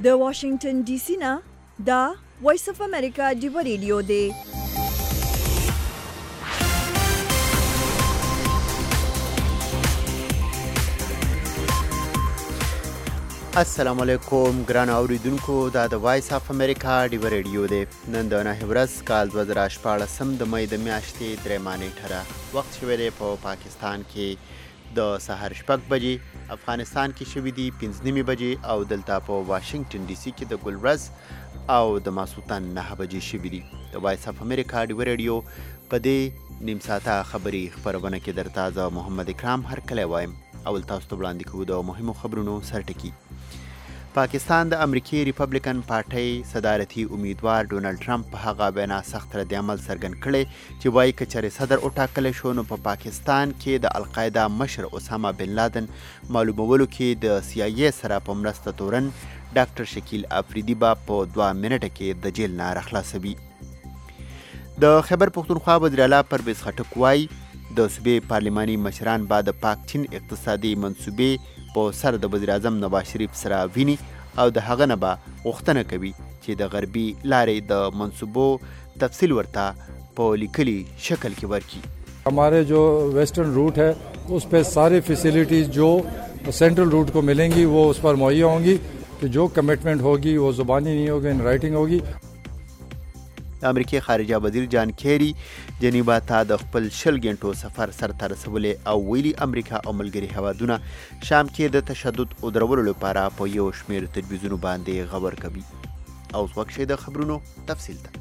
د واشنگټن ډي سي نه دا وایس اف امریکا ډیو ریډیو دی. السلام علیکم ګران اوریدونکو، دا د وایس اف امریکا ډیو ریډیو دی. نن د 9 ورځ کال 2014 د مې د میاشتې 3 نیټه وخت شوی دی په پاکستان کې د سحر 6 بجې، افغانستان کې شوی دی 5 بجې او دلته په واشنگټن ډي سي کې د ګل ورځ او د ماسوتن 9 بجې شوی دی. د وایس اف امریکا ډیو ریډیو په دې نیم ساعته خبري خبرونه کې درته زه محمد اکرام هرکلی وایم. اول تاسو ته وړاندې کوو د مهمو خبرونو سرټکي. پاکستان د امریکای ریپبلیکن پارټۍ صدارتي امیدوار ډونالډ ټرمپ په هغه وینا سخت رد عمل څرګند کړی چې وایي که چېرې صدر وټاکلی شو نو په پاکستان کې د القاعده مشر اسامه بن لادن معلومولو کې د CIA سره په مرسته تورن ډاکټر شکیل افریدي به په 2 منټه کې د جیل نه راخلاصوي. د خیبر پښتونخوا وزیر اعلی پرویز خټک وایي د صوبې پارلماني مشران به د پاک چین اقتصادي منصوبې په سر د وزیر اعظم نواز شریف سره ویني او د هغه نه به غوښتنه کوي چې د غربي لارې د منصوبو تفصیل ورته په لیکلي شکل کې ورکړي. हमारे जो western root है उस पर सारी फैसिलिटीज़ जो सेंट्रल रूट को मिलेंगी वो उस पर मुहैया होंगी कि जो कमिटमेंट होगी वो ज़ुबानी नहीं होगी, इन राइटिंग होगी. د امریکای خارجه وزیر جان کیری جنیوا ته د خپل 20 غنټو سفر سرته رسولی او ویلي امریکا او ملګري هیوادونه شام کې د تشدد او درولو لپاره په یو شمېر تجویزونو باندې غور کوي. اوس وخت شي د خبرونو تفصیل ته.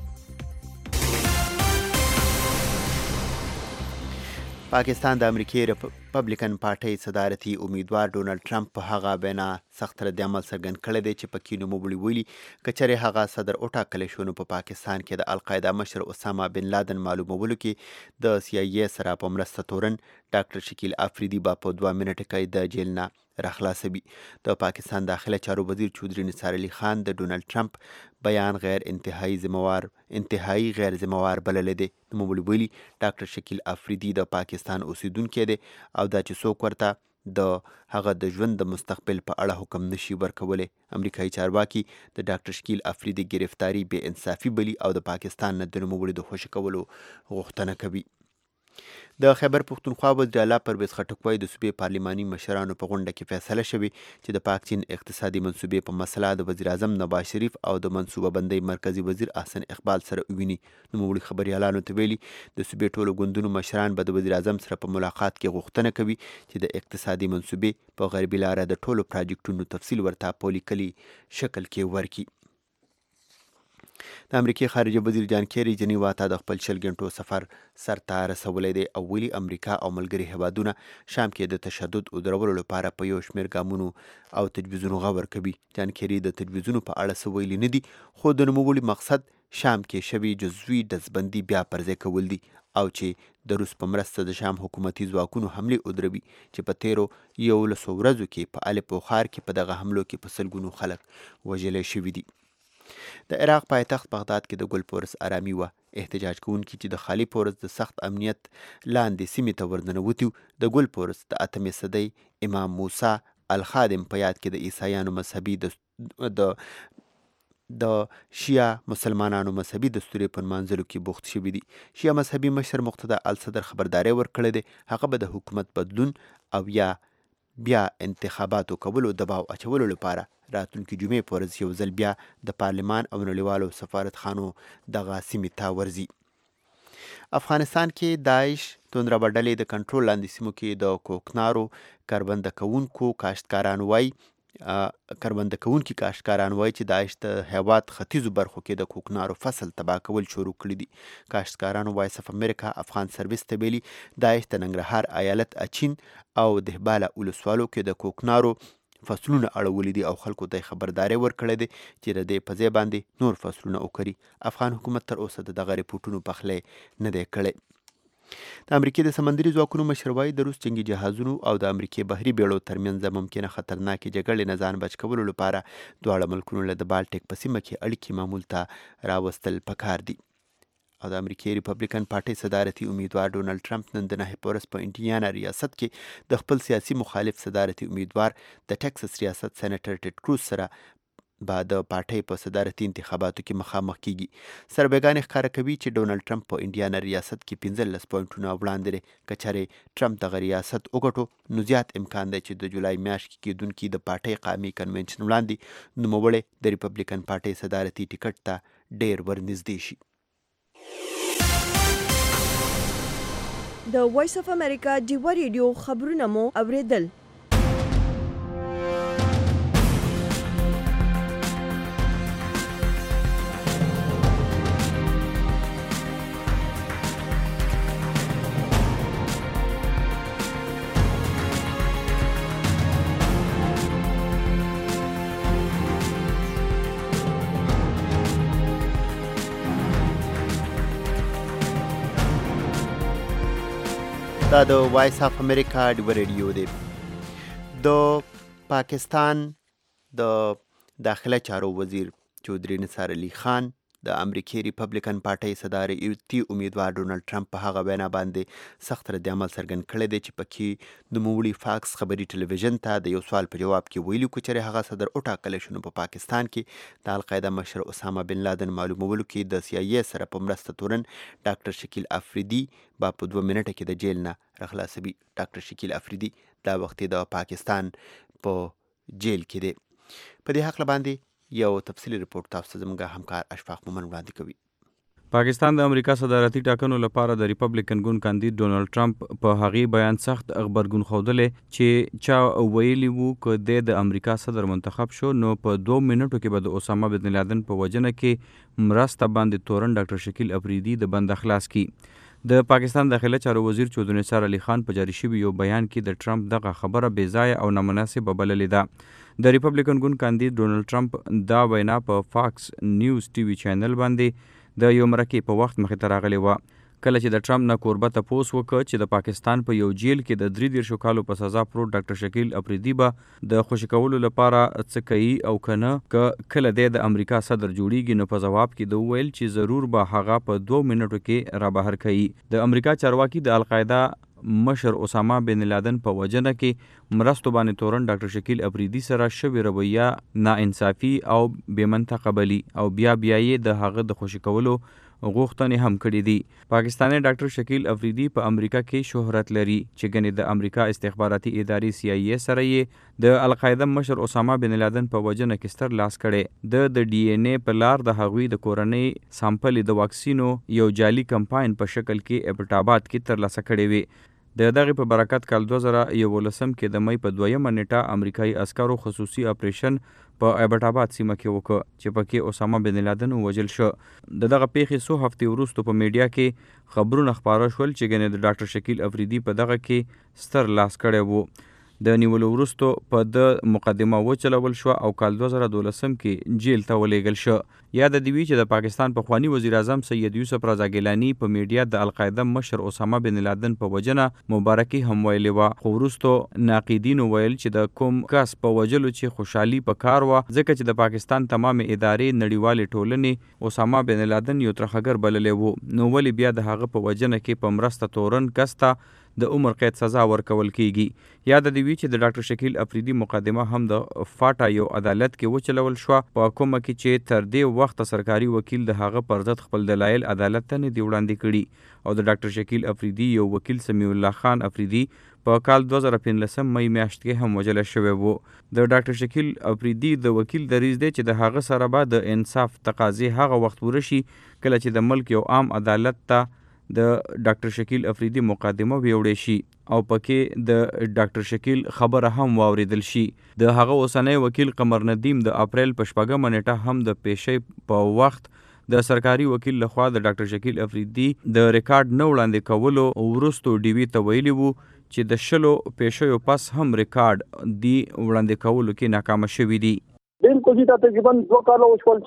پاکستان د امریکای ریپبلیکن پارټۍ صدارتي امیدوار ډونالډ ټرمپ په هغه وینا سخت رد عمل څرګند کړی دی چې په کې نوموړي ویلي که چېرې هغه صدر وټاکلی شو نو په پاکستان کې د القاعده مشر اسامه بن لادن معلومولو کې د CIA سره په مرسته تورن ډاکټر شکیل افریدي به په 2 منټه کې د جیل نه راخلاصوي. د پاکستان داخله چارو وزیر چودري نثار علي خان د ډونالډ ټرمپ بیان انتهایی غیر ذمہوار بللی دی. نوموړي ویلي ډاکټر شکیل افریدي د پاکستان اوسیدونکی دی او دا چې څوک ورته د هغه د ژوند د مستقبل په اړه حکم نشي ورکولی. امریکایي چارواکي د ډاکټر شکیل افریدي ګرفتاري بې انصافي بلي او د پاکستان نه د نوموړي د خوشي کولو غوښتنه کوي. د خیبر پښتونخوا وزیر اعلی پرویز خټک وایي د صوبې پارلماني مشرانو په غونډه کې فیصله شوې چې د پاک چین اقتصادي منصوبې په مسله د وزیر اعظم نواز شریف او د منصوبه بندۍ مرکزي وزیر احسن اقبال سره وویني. نوموړي خبریالانو ته ویلي د صوبې ټولو ګوندونو مشران به د وزیر اعظم سره په ملاقات کې غوښتنه کوي چې د اقتصادي منصوبې په غربي لاره د ټولو پراجیکټونو تفصیل ورته په لیکلي شکل کې ورکړي. د امریکای خارجه وزیر جان کیری جنیوا ته د خپل 20 غنټو سفر سرته رسولی دی او ویلي امریکا او ملګري هیوادونه شام کې د تشدد او درولو لپاره په یو شمېر ګامونو او تجویزونو غور کوي. جان کیری د تجویزونو په اړه څه ویلي نه دي، خو د نوموړي مقصد شام کې شوي جزوي ډزبندي بیا پرځای کول دي او چې د روس په مرسته د شام حکومتي ځواکونو حملې ودروي چې په تیرو 11 ورځو کې په الپ او خار کې په دغه حملو کې په سلګونو خلک وژلی شوي دي. د عراق پایتخت بغداد کې د ګل پورس آرامي وه. احتجاج کوونکي چې د خالي پورس د سخت امنیت لاندې سیمې ته ورننوتي د ګل پورس د 8 صدۍ امام موسی الخادم په یاد کې د عیسایانو مذهبي د شیعه مسلمانانو مذهبي دستوري په نمانځلو کې بوخت شوي دي. شیعه مذهبي مشر مقتدا الصدر خبرداری ورکړی دی هغه به د حکومت بدلون او یا بیا انتخاباتو کولو دباو اچولو لپاره راتلونکي جمعې په ورځ یو ځل بیا د پارلمان او نړیوالو سفارتخانو دغه سیمې ته ورځي. افغانستان کې داعش توندروه ډلې د کنټرول لاندې سیمو کې د کوکنارو کروندګر کوونکي کاشتکاران وایي چې داعش د هیواد ختیځو برخو کې د کوکنارو فصل تباه کول شروع کړي دي. کاشتکارانو وایس اف امریکا افغان سرویس ته ویلي داعش د ننګرهار ایالت اچین او دهباله ولسوالو کې د کوکنارو فصلونه اړولي دي او خلکو ته خبرداری ورکړی دی چې د دې په ځای باندې نور فصلونه وکري. افغان حکومت تر اوسه د دغه ریپورټونو پخلی نه دی کړی. د امریکای د سمندري ځواکونو مشر وایي د روس جنګي جهازونو او د امریکای بحري بیړو ترمنځ ممکنه خطرناکې جګړې نه ځان بچ کولو لپاره دواړه ملکونو له د بالټیک په سیمه کې اړیکې معمول ته راوستل پکار دي. او د امریکای ریپبلیکن پارټۍ صدارتي امیدوار ډونالډ ټرمپ نن د 9 پورس په انډیانا ریاست کې د خپل سیاسي مخالف صدارتي امیدوار د ټکساس ریاست سېنیټر ټیډ کروز سره به د پارټۍ په صدارتي انتخاباتو کې مخامخ کیږي. سربېګانې ښکاره کوي چې ډونالډ ټرمپ په انډیانا ریاست کې 15 پوینټونه وړاندې دی. که چېرې ټرمپ دغه ریاست وګټو نو زیات امکان دی چې د جولای میاشت کې کېدونکي د پارټۍ قومي کنونشن وړاندې نوموړی د ریپبلیکن پارټۍ صدارتي ټکټ ته ډېر ورنږدې شي. د وایس اف امریکا ډیوه ریډیو خبرونه مو اوریدل. دا د وایس اف امریکا ډیوه ریډیو دی. د پاکستان د داخله چارو وزیر چودھری نثار علي خان د امریکای ریپبلیکن پارټۍ صدارتي امیدوار ډونالډ ټرمپ په هغه وینا باندې سخت رد عمل څرګند کړی دی چې پکې نوموړي فاکس خبري ټلویزیون ته د یو سوال په جواب کې ویلي که چېرې هغه صدر وټاکلی شو نو په پاکستان کې د القاعده مشر اسامه بن لادن معلومولو کې د CIA سره په مرسته تورن ډاکټر شکیل افریدي با په 2 منټه کې د جیل نه راخلاصوي. ډاکټر شکیل افریدي دا وخت د پاکستان په جیل کې دی. په دې هکله باندې یو تفصیلي رپورټ تاسو ته زموږ همکار اشفاق مومن وړاندې کوي. پاکستان د امریکا صدارتي ټاکنو لپاره د ریپبلیکن ګوند کاندید ډونالډ ټرمپ په هغې بیان سخت غبرګون ښودلی چې چا ویلي وو که د امریکا صدر منتخب شو نو په 2 منټو کې به د اسامه بن لادن په وژنه کې مرسته باندې تورن ډاکټر شکیل افریدي د بند خلاص کی. د پاکستان داخله چارو وزیر چودھری نثار علي خان په جاري شوي یو بیان کې د ټرمپ دغه خبره بې ځایه او نامناسبه بللې ده. د ریپبلیکن ګوند کاندید ډونالډ ټرمپ دا وینا په فاکس نیوز ټي وي چینل باندې د یو مرکې په وخت مخې ته راغلی وه کله چې د ټرمپ نه کوربه تپوس وکړ چې د پاکستان په یو جیل کې د 33 کالو په سزا پروت ډاکټر شکیل افریدي به د خوشي کولو لپاره څه کوي او کنه که کله د امریکا صدر جوړیږي نو په جواب کې د ویل چې ضرور به هغه په 2 منټو کې را بهر کوي. د امریکا چارواکي د القاعده مشر اسامه بن لادن په وجنه کې مرستو باندې تورن ډاکټر شکیل افریدي سره شوی رویه ناانصافي او بې منطقه بلی او بیا یې د هغه د خوشي کولو غوښتنې هم کړې دي. پاکستاني ډاکټر شکیل افریدي په امریکا کې شهرت لري چې ګنې د امریکا استخباراتي ادارې CIA سره یې د القاعده مشر اسامه بن لادن په وجنه کې ستر لاس کړی. د DNA په لار د هغوی د کورنۍ سامپل د واکسینو یو جعلي کمپاین په شکل کې ایبټ آباد کې ترلاسه کړی وي. د دغه په برکت کال 2011 کې د مې په 2 نیټه امریکایي عسکرو خصوصي اپریشن په ایبټ آباد سیمه کې وکړ چې پکې اسامه بن لادن وژل شو. دغه پیښې څو هفتې وروسته په میډیا کې خبرونه خپاره شول چې ګنې د ډاکټر شکیل افریدي په دغه کې ستر لاس کړی وو. د نیولو وروسته په د مقدمه وچلول شو او کال 2012 کې جیل ته ولېږل شو. یاد دی چې د پاکستان پخوانی وزیر اعظم سید یوسف رضا ګیلانی په میډیا د القاعده مشر اسامه بن لادن په وجنه مبارکي هم ویلې وه خو وروسته ناقدینو ویل چې د کوم کس په وجلو چې خوشحالي په کار وه ځکه چې د پاکستان تمامې ادارې نړیوالې ټولنې اسامه بن لادن یو ترخګر بللی وو نو ولې بیا د هغه په وجنه کې په مرسته تورن کس ته د عمر قید سزا ورکول کیږي. یاد دی چې د ډاکټر شکیل افریدي مقدمه هم د فاټا یو عدالت کې وچلول شو په کومه کې چې تر دې وخت سرکاري وکیل د هغه پر ضد خپل دلایل عدالت ته نه دی وړاندې کړي او د ډاکټر شکیل افریدي یو وکیل سمیع الله خان افریدي په کال 2015 مې میاشت کې هم وژل شوی وو. د ډاکټر شکیل افریدي د وکیل دریځ دی چې د هغه سره به د انصاف تقاضې هغه وخت ورشي کله چې د ملک یو عام عدالت ته د ډاکټر شکیل افریدي مقدمه ویوړې شي او پکې د ډاکټر شکیل خبره هم واوریدل شي. د هغه اوسنی وکیل قمر ندیم د اپریل په 4 نیټه هم د پیشې په وخت د سرکاري وکیل لخوا د ډاکټر شکیل افریدي د ریکارډ نه وړاندې کولو وروسته ډیوي ته ویلي وو چې د 10 پیشو پس هم ریکارډ دی وړاندې کولو کې ناکام شوی دی. بالکل چې دا تقریبا 2 کاله وشول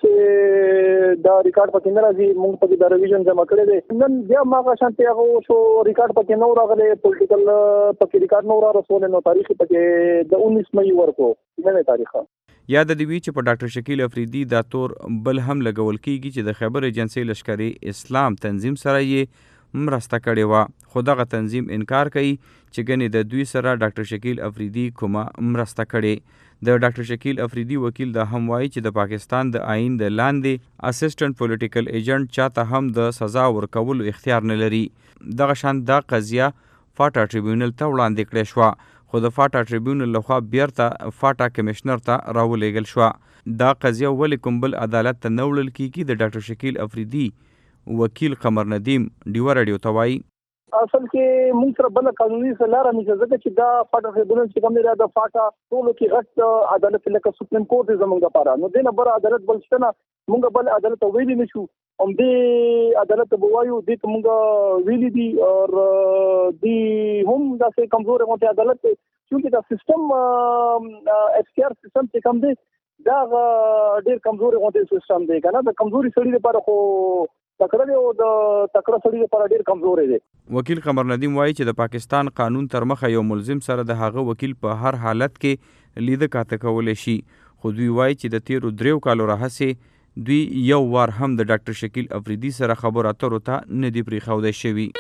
چې دا ریکارډ پکې نه راځي موږ پکې دا ریویژن جمع کړی دی نن بیا ما شانتي هغه شو ریکارډ پکې نو راغلی پولیټیکل پکې ریکارډ نو را رسول نو تاریخ پکې د 19 مې ورکو نه تاریخ. یاد دی چې په ډاکټر شکیل افریدي دا تور بل هم لګول کیږي چې د خیبر ایجنسی لشکري اسلام تنظیم سره یې مرسته کړې وه، خو دغه تنظیم انکار کوي چې ګنې د دوی سره ډاکټر شکیل افریدي کومه مرسته کړې. د ډاکټر شکیل افریدي وکیل دا هم وایي چې د پاکستان د آئین د لاندې اسسټنټ پولیټیکل ایجنټ چاته هم د سزا ورکولو اختیار نه لري. دغه شان دا قضیه فاټا ټریبیونل ته وړاندې کړې شوه، خو د فاټا ټریبیونل لخوا بیرته فاټا کمشنر ته راولېږل شوه. دا قضیه ولې کوم بل عدالت ته نه وړل کیږي؟ د ډاکټر شکیل افریدي وکیل قمر ندیم ډیوه راډیو ته وایي اصل کې موږ سره بل قانوني لاره نشته، ځکه چې دا فاټا ټریبیونل چې کوم دی د فاټا ټولو کې غټ عدالت لکه سپریم کورټ زموږ لپاره، نو دینه بر عدالت بل شته نه، موږ بل عدالت ویلي نشو. هم دې عدالت بوایو دې موږ ویلي دي او دې هم دا څه کمزور غونډه عدالت چې دا سیستم اختیار سیستم چې کوم دی دا ډېر کمزوري غونډه سیستم دی کنه. د کمزوري سړي لپاره خو تکړه دی او د تکړه سړي لپاره ډېر کمزوري دی. وکیل قمر ندیم وایي چې د پاکستان قانون تر مخه یو ملزم سره د هغه وکیل په هر حالت کې لیده کاته کولی شي، خو دوی وایي چې د تیرو 3 کالو راهیسې دوی یو وار هم د ډاکټر شکیل افریدي سره خبرو اترو ته نه دي پرېښودی شوي.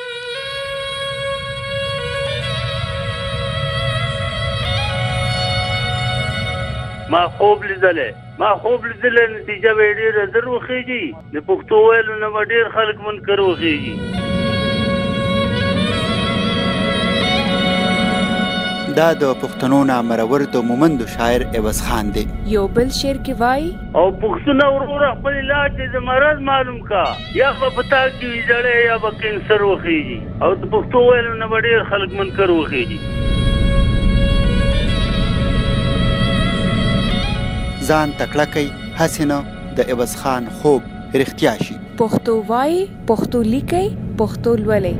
ما خوب لیدلې نتیجه به ډېره زر وخېږي، د پښتو ویلو نه به ډېر خلک منکر وخېږي. دا د پښتنو نامرور د مومندو شاعر عوض خان دی. یو بل شعر کې وایي او پښتونه وروره خپل علاج د مرض معلوم کا، یا به پتا کې ویجړې یا به کینسر وخېږي، او د پښتو ویلو نه به ډېر خلک منکر وخېږي. ځان تکړه کوي هسې نه د عوض خان خوب رښتیا شي. پښتو وایي، پښتو لیکي، پښتو لولي.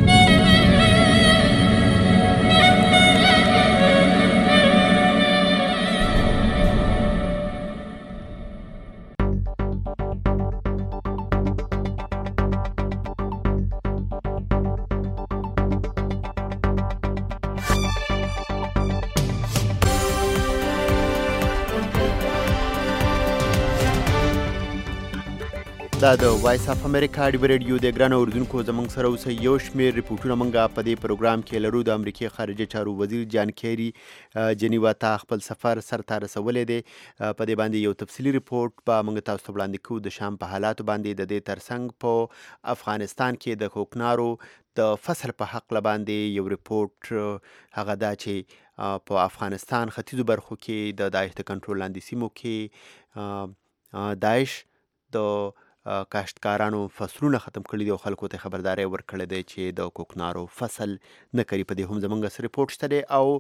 دا د وایس اف امریکا ډیو ریډیو د ګران اوردونکو زمونږ سره اوس یو شمېر ریپورټونه مونږه په دې پروګرام کې لرو. د امریکای خارجه چارو وزیر جان کیری جنیوا ته خپل سفر سرته رسولی دی. په دې باندې یو تفصیلي ریپورټ به مونږ تاسو ته وړاندې کوو د شام په حالاتو باندې. د دې ترڅنګ په افغانستان کې د کوکنارو د فصل په حق باندې یو ریپورټ هغه دا چې په افغانستان ختیځو برخو کې د داعش د کنټرول لاندې سیمو کې داعش د کاشتکارانو فصلونه ختم کړي دي او خلکو ته خبرداری ورکړې ده چې د کوکنارو فصل نه کوي. په دې هم زموږ سره ریپورټ شته دی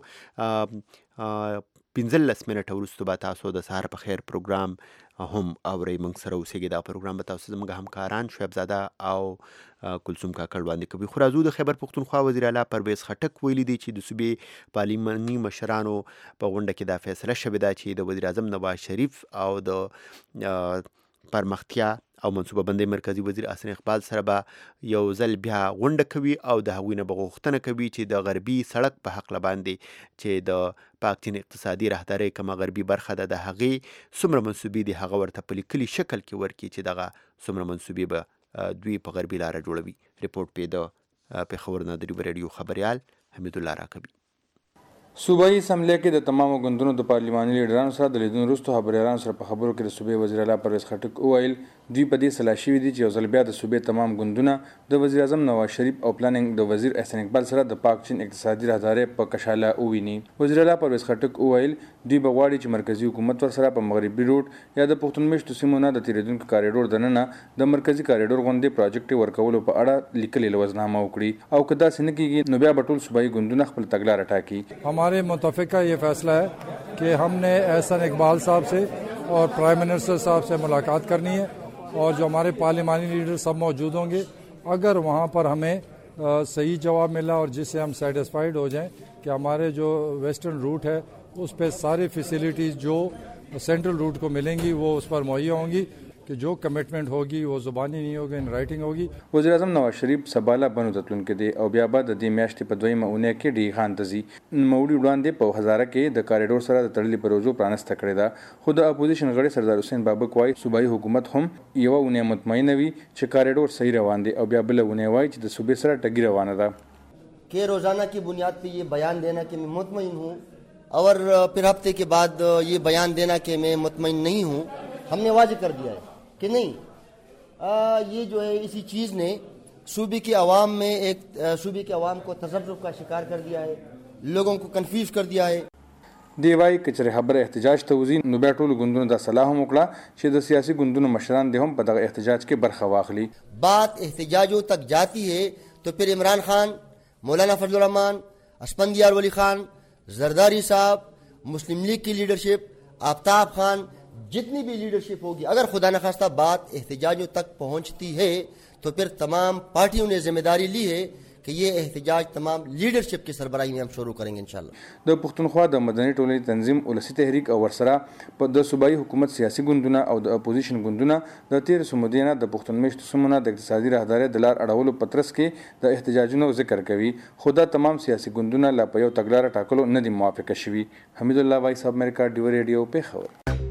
او 15 منټه وروسته به تاسو د سهار په خیر پروګرام هم اورئ. موږ سره اوسېږي. دا پروګرام به تاسو زموږ همکاران شعیب زاده او کلثوم کاکړ وړاندې کوي. خو راځو د خیبر پښتونخوا وزیر اعلی پرویز خټک ویلي دي چې د صوبې پارلماني مشرانو په غونډه کې دا فیصله شوې ده چې د وزیر اعظم نواز شریف او د پرمختیا او منصوبه بندۍ مرکزی وزیر حسن اقبال سره به یو ځل بیا غونډه کوي او د هغوی نه به غوښتنه کوي چې د غربي سړک په حق باندې چې د پاک چین اقتصادي راهدارۍ کومه غربي برخه ده د هغې څومره منصوبې دي هغه ورته په لیکلي شکل کې ورکړي چې دغه څومره منصوبې به دوی په غربي لاره جوړوي. ریپورټ پې د پېښور نه د ډیو ریډیو خبریال حمید الله راکبي. صوبایي اسمبلی کې د تمامو ګوندونو د پارلماني لیډرانو سره د لیدنو وروسته خبریالانو سره په خبرو کې د صوبې وزیر اعلی پرویز خټک وویل دوی په دې سلا شوي دي چې یو ځل بیا د صوبې تمام ګوندونه د وزیر اعظم نواز شریف او پلانینګ د وزیر احسن اقبال سره د پاک چین اقتصادي راهدارۍ په کشاله وویني. وزیر اعلی پرویز خټک وویل دوی به غواړي چې مرکزي حکومت ورسره په مغربي روډ یا د پښتون میشتو سیمو نه د تېرېدونکو کاریډور دننه د مرکزي کاریډور غوندې پراجیکټ ورکولو په اړه لیکلې لوزنامه وکړي او که داسې نه کېږي نو بیا به ټول صوبایي ګوندونه خپل تګلاره ټاکي. हमारे मुतफ़िक़ा ये फ़ैसला है कि हमने एहसन इकबाल साहब से और प्राइम मिनिस्टर साहब से मुलाकात करनी है और जो हमारे पार्लिमानी लीडर सब मौजूद होंगे, अगर वहाँ पर हमें सही जवाब मिला और जिससे हम सेटिस्फाइड हो जाएं कि हमारे जो वेस्टर्न रूट है उस पर सारी फैसिलिटीज़ जो सेंट्रल रूट को मिलेंगी वो उस पर मुहैया होंगी, कि जो कमिटमेंट होगी वो ज़ुबानी नहीं होगी, इन राइटिंग होगी। وزیر اعظم نواز شریف سباله بنو تتلونکي دی او بیا بعد د دې میاشتې په دویمه اونۍ کې ډی خان ته ځي. نوموړي وړاندې په هزاره کې د کاریډور سره د تړلې پروژو پرانسته کړې ده، خو د اپوزیشن غړي سردار حسین بابک وايي صوبایي حکومت هم یو اونۍ مطمئن وي چې کاریډور صحیح روان دی او بیا بل اونۍ وايي چې د صوبې سره ټګي روانه ده. کہ روزانہ کی بنیاد پہ یہ بیان دینا کہ میں مطمئن ہوں اور پھر ہفتے کے بعد یہ بیان دینا کہ میں مطمئن نہیں ہوں، ہم نے واضح کر دیا ہے کہ نہیں، یہ جو ہے اسی چیز نے صوبے کے عوام کو تذبذب کا شکار کر دیا ہے، لوگوں کو کنفیوز کر دیا ہے. دی وايي که چېرې خبره احتجاج ته وځي نو بیا ټولو ګوندونو دا صلاح هم وکړه چې د سیاسي ګوندونو مشران دې هم په دغه احتجاج کې برخه واخلي. بات احتجاجوں تک جاتی ہے تو پھر عمران خان، مولانا فضل الرحمان، اسفندیار ولی خان، زرداری صاحب، مسلم لیگ کی لیڈرشپ، آفتاب خان، جتنی بھی لیڈرشپ ہوگی، اگر خدا نخواستہ بات احتجاجوں تک پہنچتی ہے تو پھر تمام پارٹیوں نے ذمہ داری لی ہے کہ یہ احتجاج تمام لیڈرشپ کی سربراہی میں ہم شروع کریں گے انشاءاللہ. د پښتونخوا د مدني ټولنې تنظیم ولسی تحریک او ورسره په د صوبایي حکومت سیاسي ګوندونه او د اپوزیشن ګوندونه د تیر سمودینه د پښتون میشتو سمونه د اقتصادي راهداري د لار اړولو پترس کې د احتجاجونو ذکر کوي، خو دا تمام سیاسي ګوندونه لا په یو تګلاره ټاکلو نه دي موافقه شوي. حمید الله وایس اف امریکا ډیو ریډیو پیښور.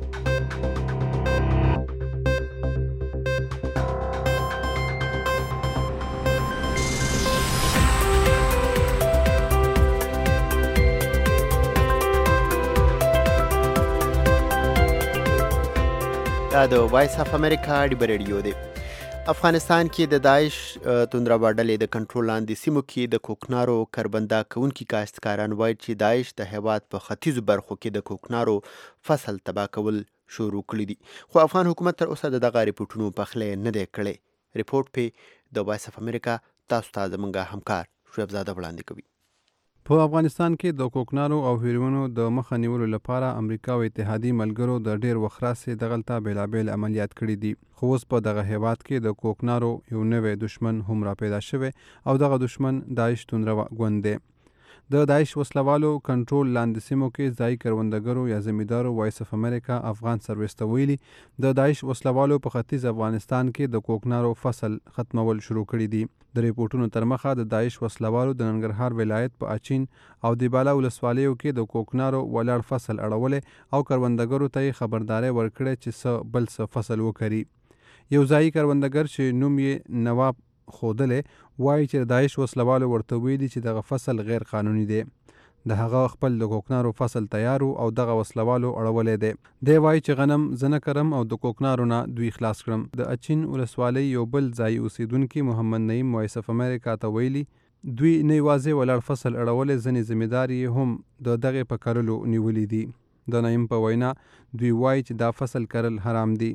دا د وایس اف امریکا ډیو ریډیو دی. افغانستان کې د داعش توندروه ډلې د کنټرول لاندې سیمو کې د کوکنارو کربنده کوونکي کاشتکاران وایي چې داعش د هیواد په ختیځو برخو کې د کوکنارو فصل تباه کول شروع کړي دي، خو افغان حکومت تر اوسه د دغه ریپورټونو پخلی نه دی کړی. ریپورټ په د وایس اف امریکا تاسو ته زموږ همکار شعیب زاده وړاندې کوي. په افغانستان کې د کوکنارو او هیروینو د مخه نیولو لپاره امریکا او اتحادي ملګرو د ډیر وخت راهیسې دغلته بیلابیل عملیات کړي دي، خو اوس په دغه هیواد کې د کوکنارو یو نوی دشمن هم را پیدا شوی او دغه دشمن داعش توندروه ګوند دی. د داعش وسلوالو کنټرول لاندې سیمو کې ځایي کروندګرو یا زمیندارو وایس اف امریکا افغان سرویس ته ویلي د داعش وسلوالو په ختیځ افغانستان کې د کوکنارو فصل ختمول شروع کړي دي. د ریپورټونو تر مخه د داعش وسلوالو د ننګرهار ولایت په اچین او دیبالا ولسوالیو کې د کوکنارو ولاړ فصل اړولې او کروندګرو ته خبرداري ورکړې چې څه بل څه فصل وکړي. یو ځایي کروندګر چې نوم یې نواب خودلې وایي چې داعش وسلوالو ورته ویلي چې دغه فصل غیر قانوني دی. د هغه خپل د کوکنارو فصل تیارو او دغه وسلوالو اړولې دی. دی وایي چې غنم زنه کرم او د کوکنارو نه دوی خلاص کړم. د اچین ولسوالۍ یو بل ځایي اوسیدونکي محمد نعیم وایس اف امریکا ته ویلي دوی نه یوازې ولاړ فصل اړولې ځینې ذمېدار یې هم د دغې په کرلو نیولي دي. د نعیم په وینا دوی وایي چې دا فصل کرل حرام دي.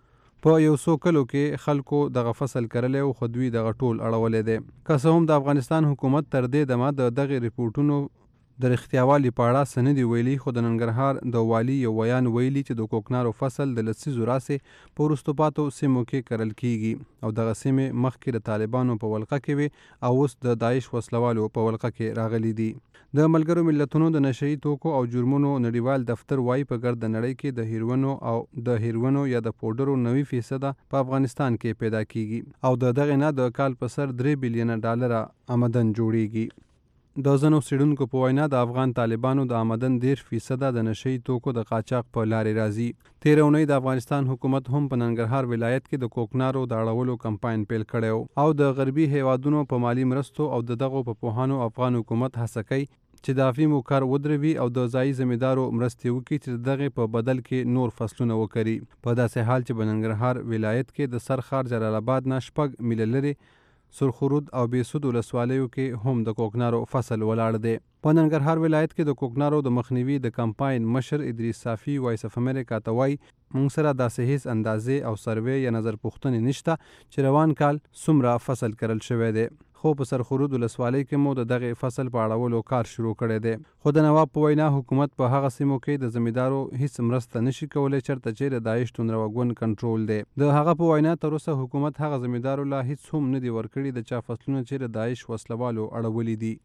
په یو څو کلو کې خلکو دغه فصل کرلی او خو دوی دغه ټول اړولی دی. که څه هم د افغانستان حکومت تر دې دمه د دغې ریپورټونو د رښتیاوالي په اړه څه نه دي ویلي، خو د ننګرهار د والي یو ویان ویلي چې د کوکنارو فصل د لسیزو راسې په وروستو پاتو سیمو کې کرل کیږي او دغه سیمې مخکې د طالبانو په ولقه کې وي او اوس د داعش وسلوالو په ولقه کې راغلي دي. د ملګرو ملتونو د نشهیي توکو او جرمونو نړیوال دفتر وایي په ګرد نړۍ کې د هیروینو یا د پوډرو 90% په افغانستان کې پیدا کیږي او د دغې نه د کال په سر 3 بلیونه ډالر آمدن جوړیږي. د ځینو څېړونکو په وینا د افغان طالبانو د آمدن 10% د نشهیي توکو د قاچاق په لارې راځي. تېره اونۍ د افغانستان حکومت هم په ننګرهار ولایت کې د کوکنارو د اړولو کمپاین پیل کړی او د غربي هیوادونو په مالی مرستو او د دغو په پوهانو افغان حکومت هڅه کوي چې د افیمو کار ودروي او د ځایي زمیندارو مرستې وکړي چې دغې په بدل کې نور فصلونه وکړي. په داسې حال چې په ننګرهار ولایت کې د سرخار جلال آباد نه 6 میله لرې سرخرود او بیسود ولسوالیو کې هم د کوکنارو فصل ولاړ دی. په ننګرهار ولایت کې د کوکنارو د مخنیوي د کمپاین مشر ادریس صافي وایس اف امریکا ته وایي موږ سره داسې هیڅ اندازې او سروې یا نظر پوښتنې نشته چې روان کال څومره فصل کرل شوی دی، خو په سرخرود ولسوالۍ کې مو د دغې فصل په اړولو کار شروع کړی دی. خو د نواب په وینا حکومت په هغه سیمو کې د زمیندارو هیڅ مرسته نشي کولی چېرته چې د داعش توندروه ګوند کنټرول دی. د هغه په وینا تر اوسه حکومت هغه زمیندارو لا هیڅ هم نه دي ورکړي د چا فصلونه چې د داعش وسلوالو اړولي دي.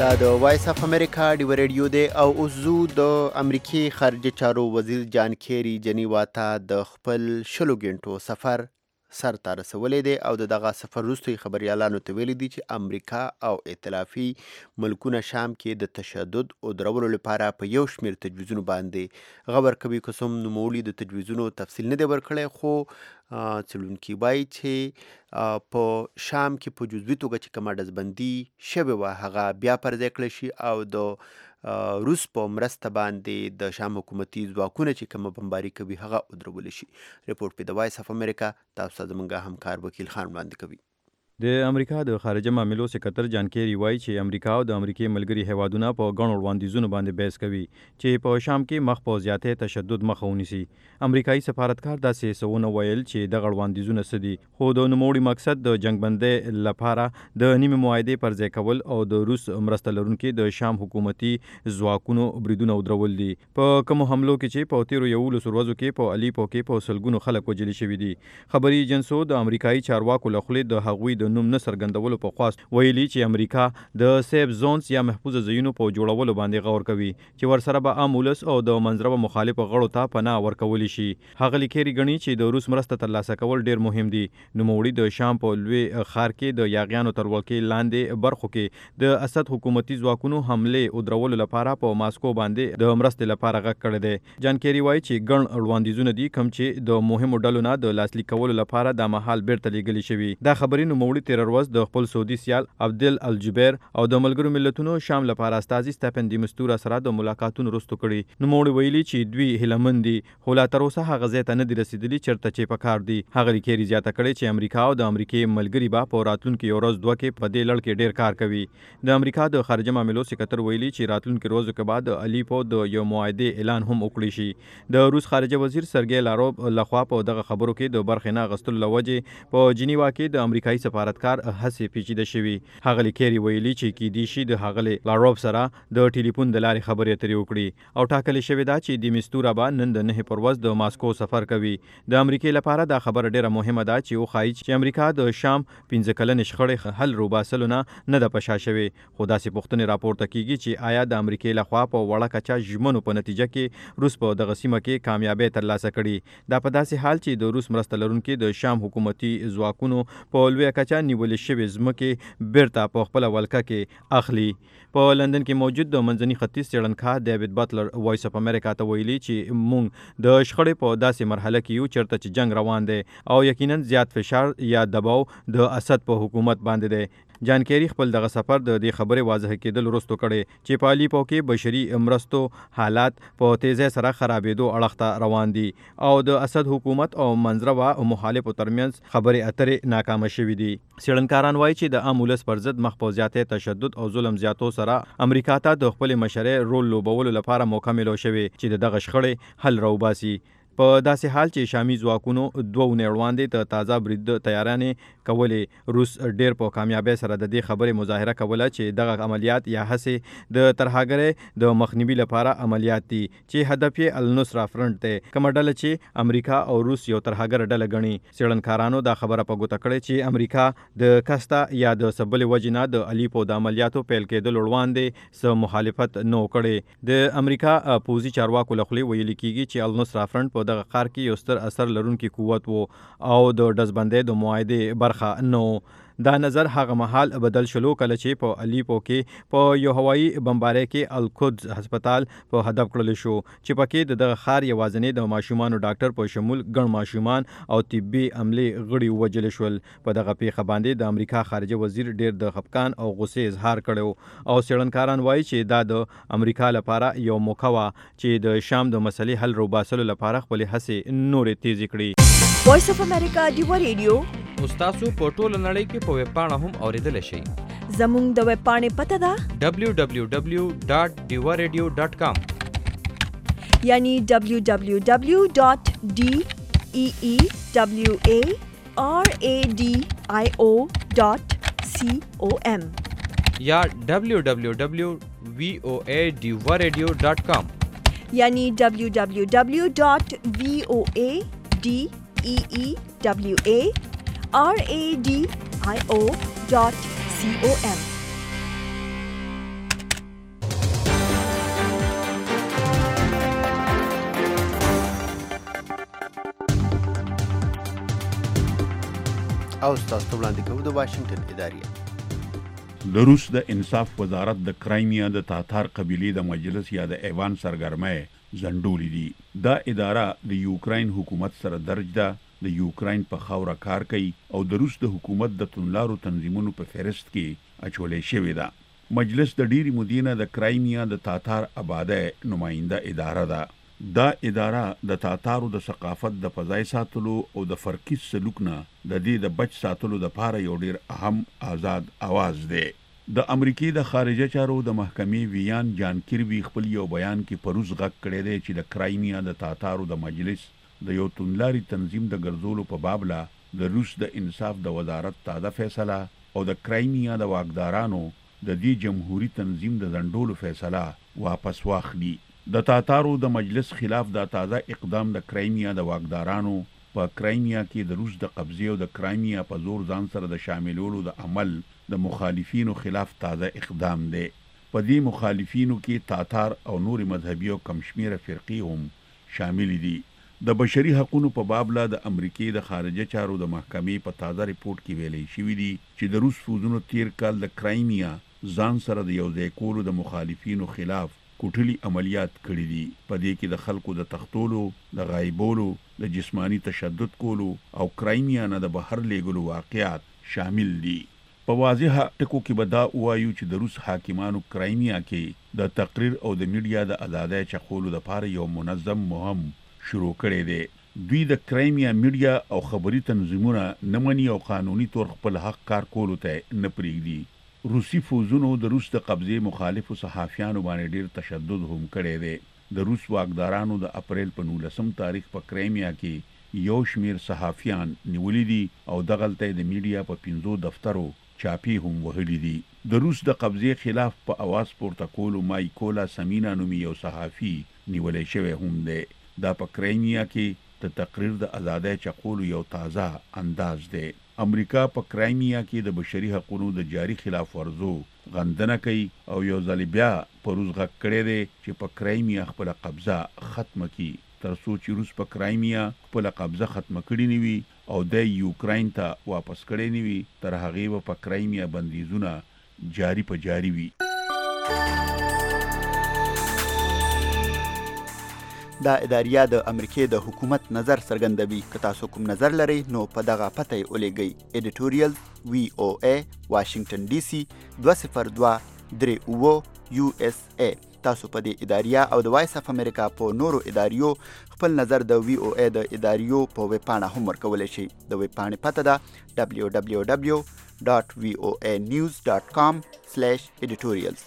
دا د وایس اف امریکا ډیو ریډیو دی او اوس زو د امریکای خارجه چارو وزیر جان کیری جنیوا ته د خپل 20 غنټو سفر سر ته رسولی دی او دغه سفر وروسته خبريالانو ته ویلي دي چې امریکا او ائتلافي ملکونه شام کې د تشدد او درولو لپاره په یو شمېر تجویزونو باندې غور کوي. کوم نوموړي د تجویزونو تفصیل نه دی ورکړی، خو څېړونکي وایي چې په شام کې په جزوي توګه چې کومه ډزبندي شوې وه هغه بیا پرځای کړی شي او د روس په مرسته باندې د شام حکومتي ځواکونه چې کومه بمباري کوي هغه ودرول شي. ریپورت په د وایس اف امریکا تاسو ته زموږ همکار وکیل خان وړاندې کوي. د امریکا د خارجه معاملو سکرټر جان کیری وایي چې امریکا او د امریکای ملګري هیوادونه په غونډو وړاندیزونو باندې بحث کوي چې په شام کې مخ په زیاتې تشدد مخه ونیسي. امریکایي سفارتکار داسې سونه ویل چې د وړاندیزونه سدي، خو د نوموړي مقصد د جنگبندۍ لپاره د نیمه معاهده پر ځای کول او د روس مرسته لرونکو د شام حکومتي ځواکونو بریدونه ودرول دي. په کوم حملو کې چې په تیرو 11 ورځو کې په الیپو کې په سلګونو خلک وژل شوي دي. خبري ایجنسو د امریکایي چارواکو لخوا د هغوی د نوم نه څرګندولو په خواست ویلي چې امریکا د سیف زونز یا محفوظ ځایونو په جوړولو باندې غور کوي چې ورسره به عام ولس او د منځرو مخالف غړو ته پناه ورکول شي. هغه لیکري غني چې د روس مرسته ترلاسه کول ډیر مهم دي. نوموړي د شام په لوی خار کې د یاغیانو تر ولکې لاندې برخو کې د اسد حکومتي ځواکونو حمله او درولو لپاره په ماسکو باندې د مرستې لپاره غږ کړی دی. جان کیری وایي چې ګڼ وړاندیزونه دي کوم چې د مهمو ډلو نه د لاسلیک کولو لپاره د مهال بیرته لیږلي شوي. دا خبرې نوموړي تیر ورځ د خپل سعودي سیال عبدل الجبیر او د ملګرو ملتونو شام لپاره استازي سټیفن دی مستورا سره د ملاقاتونو وروسته کړي. نوموړي ویلي چې دوی هیلمن دي خو لا تر اوسه هغه ځای ته نه دي رسیدلي چېرته چې په کار دي. هغه لیکري زیاته کړې چې امریکا او د امریکای ملګري به په راتلونکي ورځ دوه کې په دې لړ کې ډیر کار کوي. د امریکا د خارجه معاملو سکرټر ویلي چې راتلونکي ورځو کې بعد الیپو د یو معاهده اعلان هم وکړي شي. د روس خارجه وزیر سرګی لاروف لخوا په دغه خبرو کې د برخې نه غستلو لوجه په جنیوا کې د امریکایي سفارتکار هڅې پیچیده شوي. هغه لیکري ویلي چې کېدای شي د هغه لاروف سره د ټلیفون د لارې خبرې اترې وکړي او ټاکل شوې ده چې د مستورا به نن د 9 پر ورځ د ماسکو سفر کوي. د امریکای لپاره دا خبره ډیره مهمه ده چې وښایي چې امریکا د شام 15 کلنې شخړې حل روباسلو نه د پشا شوي. خو داسې پوښتنې راپورته کیږي چې آیا د امریکای لخوا په وړه کچا ژمنو په نتیجه کې روس په دغه سیمه کې کامیابی ترلاسه کړي. دا په داسې حال چې د روس مرسته لرونکو د شام حکومتي ځواکونو په لوی کچا نیول شوې ځمکې بیرته په خپل ولکه کې اخلي. په لندن کې موجود د منځني ختیځ څېړنکار ډیوډ بټلر وایس اف امریکا ته ویلي چې موږ د شخړې په داسې مرحله کې یو چېرته چې جنگ روان دی او یقینا زیات فشار یا دباو د اسد په حکومت باندې دی. جان کیری خپل دغه سفر د دې خبرې واضح کېدل وروسته کړي چې په الیپو کې بشري مرستو حالات په تیزی سره خرابېدو اړخ ته روان دي او د اسد حکومت او منځرو او مخالفو ترمنځ خبرې اترې ناکامه شوې دي. څېړنکاران وایي چې د عام ولس پر ضد مخ په زیاتې تشدد او ظلم زیاتو سره امریکا ته د خپل مشرۍ رول لوبولو لپاره موقع ملو شوې چې دغه شخړې حل راوباسي. په داسې حال چې شامي ځواکونو دوه ونې وړاندې د تازه برید تیارانې کولې. روس ډیر په کامیابی سره د دې خبرې مظاهره کوله چې دغه عملیات یا هڅې د ترهګرۍ د مخنیوي لپاره عملیات دي چې هدف یې النصره فرنٹ دی، کومه ډله چې امریکا او روس یو ترهګر ډله ګڼي. څېړنکارانو دا خبره په ګوته کړې چې امریکا د کستا یا د سبلې وجې نه د الیپو د عملیاتو پیل کېدل وړاندې څه مخالفت نه کړی. د امریکا پوځي چارواکو لخوا ویل کېږي چې النصره فرنٹ په دغه قار کې یو ستر اثر لرونکي قوت وو او د ډزبندۍ د معاهدې برخه نه. دا نظر هغه مهال بدل شلو کله چې په الیپو کې په یو هوایي بمبارۍ کې القدس هسپتال په هدف کړل شو چې پکې دغه ښار یوازینی د ماشومانو ډاکټر په شمول ګڼ ماشومان او طبي عملې غړي وژل شول. په دغه پیښه باندې د امریکا خارجه وزیر ډیر د خفقان او غصې اظهار کړو او څېړنکاران وایي چې دا د امریکا لپاره یو موقع وه چې د شام د مسلې حل روباسلو لپاره خپل هڅې نورې تیزې کړي. وایس اف امریکا ډیو ریډیو تاسو په ټوله نړۍ کې په ویب پاڼه هم اوریدلی شئ. زموږ د ویب پاڼې پته ده www.diwaradio.com یعنی www.deewaradio.com یا www.voadiwaradio.com یعنی www.voadeewaradio.com. او ستاسو ته وړاندې کوو د واشنګټن ادارې. د روس د انصاف وزارت د کرایمیا د تاتار قبیلې د مجلس یا د ایوان سرګرمۍ ځنډولې دي. دا اداره د یوکراین حکومت سره درج ده، د یوکراین په خاوره کار کوي او د روس د حکومت د توندلارو تنظیمونو په فهرست کې اچولې شوې ده. مجلس د ډیری مودینه د کرایمیا د تاتار آبادۍ نماینده اداره ده. دا اداره د تاتارو د ثقافت د فضای ساتلو او د فرقي سلوک نه د دې د بچ ساتلو لپاره یو ډیر اهم آزاد आवाज دی. د امریکای د خارجه چارو د محکمې ویان جان کیربي خپل یو بیان کې پروز غږ کړی دی چې د کرایمیا د تاتارو د مجلس د یو توندلاري تنظیم د ګرځولو په بابله د روس د انصاف د وزارت تازه فیصله او د کرایمیا د واکدارانو د دې جمهوریت تنظیم د ځنډولو فیصله واپس واخلي. د تاتارو د مجلس خلاف د تازه اقدام د کرایمیا د واکدارانو په کرایمیا کې د روس د قبضې او د کرایمیا په زور ځان سره د شاملولو د عمل د مخالفینو خلاف تازه اقدام دی. په دې مخالفینو کې تاتار او نور مذهبي او کمشمیره فرقې هم شامل دي. د بشري حقوقو په بابله د امریکای د خارجه چارو د محکمې په تازه ریپورت کې ویلي شوی دی چې د روس فوجونو تیر کال د کرایمیا ځان سره د یو ځای کولو د مخالفینو خلاف کوټلي عملیات کړي دي. په دې کې د خلکو د تختولو، د غایبولو، د جسمانی تشدد کولو او کرایمیا نه د بهر لیږلو واقعات شامل دي. په واضح ټکو کې به دا وایو چې د روس حاکمانو کرایمیا کې د تقریر او د میډیا د ازادۍ چغولو لپاره یو منظم مهم شروع کړی دی. دوی د کرایمیا میډیا او خبري تنظیمونه نه مني او قانوني طور خپل حق کار کولو ته نه پرېږدي. روسي فوجونو د روس د قبضې مخالفو صحافیانو باندې ډیر تشدد هم کړی دی. د روس واکدارانو د اپریل په 19 تاریخ په کرایمیا کې یو شمیر صحافیان نیولي دي او دغلته د میډیا په 5 دفترو چاپی هم وهلي دي. د روس د قبضې خلاف په اواز پورته کولو مایکولا سمینا نومي یو صحافي نیولای شوی هم دی. دا په کرایمیا کې د تقریر د ازادۍ چغولو یو تازه انداز دی. امریکا په کرایمیا کې د بشري حقوقو د جاري خلاف ورزو غندنه کوي او یو ځل بیا پروز غږ کړی دی چې په کرایمیا خپل قبضه ختم کړي تر څو چې روس په کرایمیا خپل قبضه ختم کړي نه وي او د یوکراین ته واپس کړي نه وي. تر هغې په کرایمیا بندیزونه جاری په جاری وي. دا اداریه د امریکای د حکومت نظر څرګندوي. که تاسو کوم نظر لرئ نو په دغه پته یې ولیږئ. ایډیټوریال VOA واشنگټن DC 20238 USA. تاسو په دې اداریه او د وایس اف امریکا په نورو اداریو خپل نظر د VOA د اداریو په ویب پاڼه هم ورکولی شئ. د ویب پاڼې پته ده www.voanews.com/editorials.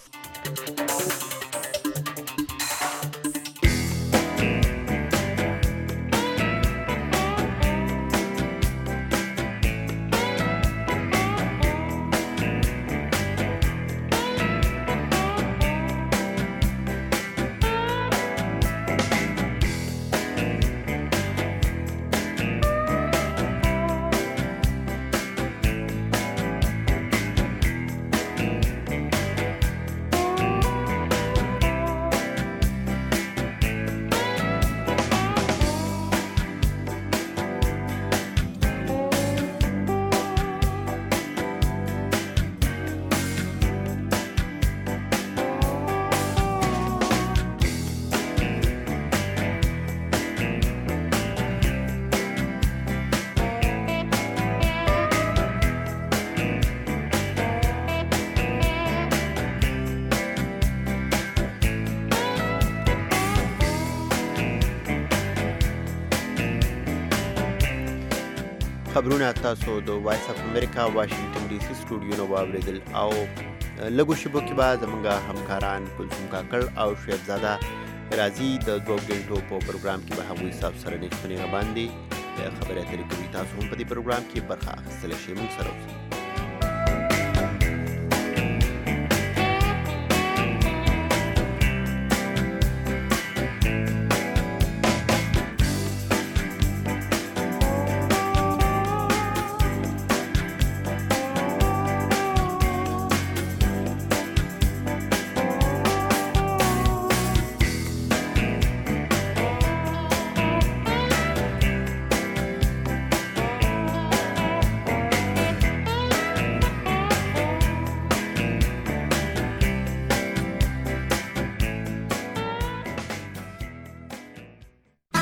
خبرونه تاسو د وایس اف امریکا واشنگټن DC سټوډیو نو واوریدل او لګو شبو کې به زمونږ همکاران کلثوم کاکړ او شعیب زاده راځي د 2 غنټو په پروګرام کې به هغوی صاحب سره نښتنې باندې خبرې اترې کوي. تاسو هم په دې پروګرام کې برخه اخیستلی شئ. موږ سره اوسئ.